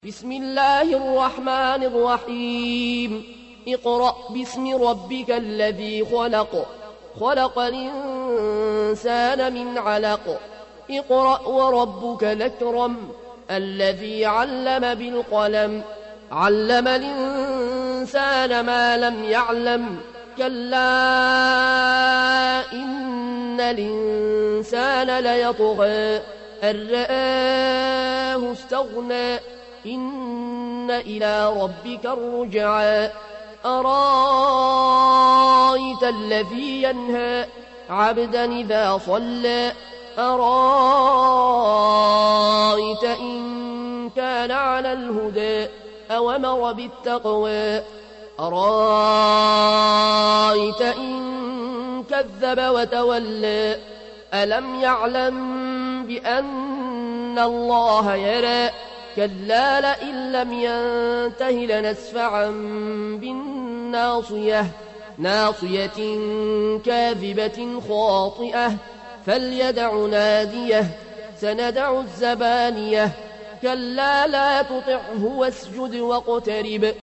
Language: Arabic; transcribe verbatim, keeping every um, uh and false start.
بسم الله الرحمن الرحيم اقرأ باسم ربك الذي خلق خلق الإنسان من علق اقرأ وربك الأكرم الذي علم بالقلم علم الإنسان ما لم يعلم كلا إن الإنسان ليطغى أن رآه استغنى إن إلى ربك الرجعى أرايت الذي ينهى عبدا إذا صلى أرايت إن كان على الهدى أومر بالتقوى أرايت إن كذب وتولى ألم يعلم بأن الله يرى كلا لئن لم ينته لنسفعا بالناصية ناصية كاذبة خاطئة فليدع ناديه سندع الزبانية كلا لا تطعه واسجد واقترب